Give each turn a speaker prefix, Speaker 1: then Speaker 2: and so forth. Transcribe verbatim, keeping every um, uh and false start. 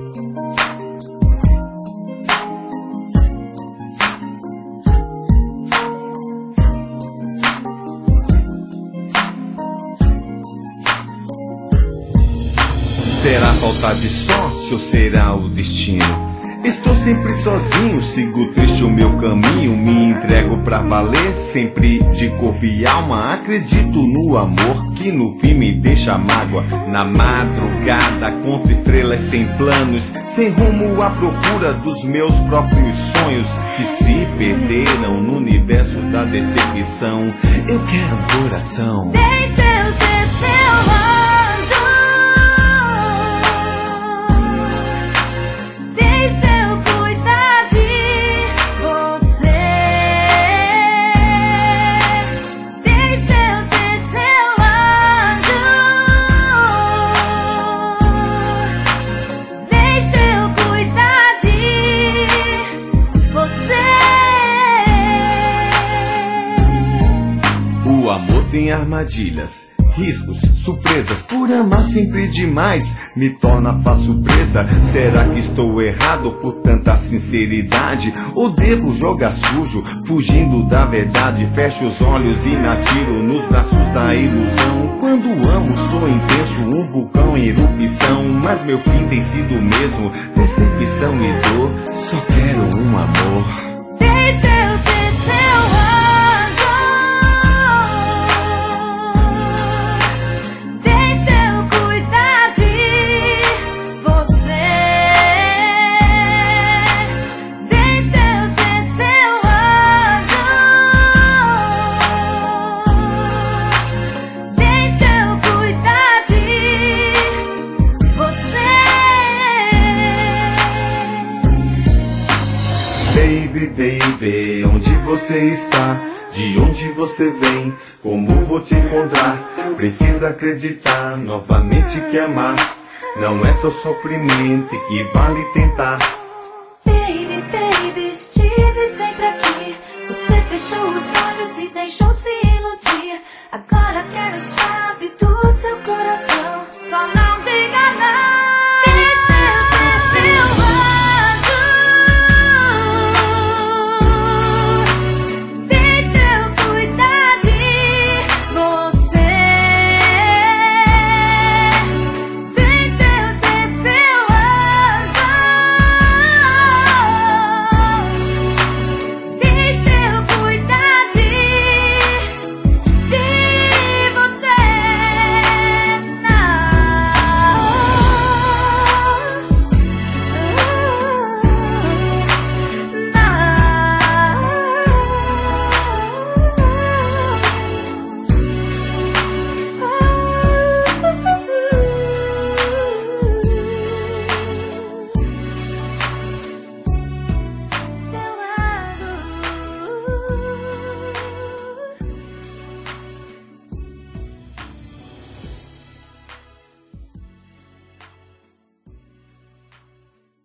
Speaker 1: Será falta de sorte ou será o destino? Estou sempre sozinho, sigo triste o meu caminho. Me entrego pra valer, sempre de corpo e alma. Acredito no amor que no fim me deixa mágoa. Na madrugada conto estrelas sem planos, sem rumo à procura dos meus próprios sonhos, que se perderam no universo da decepção. Eu quero um coração.
Speaker 2: Deixa eu ser seu anjo.
Speaker 1: O amor tem armadilhas, riscos, surpresas. Por amar sempre demais me torna fácil presa. Será que estou errado por tanta sinceridade? Ou devo jogar sujo, fugindo da verdade? Fecho os olhos e me atiro nos braços da ilusão. Quando amo sou intenso, um vulcão em erupção. Mas meu fim tem sido o mesmo, decepção e dor. Só quero um amor.
Speaker 2: Deixa eu ser seu anjo.
Speaker 1: Baby, baby, onde você está? De onde você vem? Como vou te encontrar? Precisa acreditar novamente que amar não é só sofrimento e que vale tentar.
Speaker 2: Baby, baby, estive sempre aqui. Você fechou os olhos e deixou-se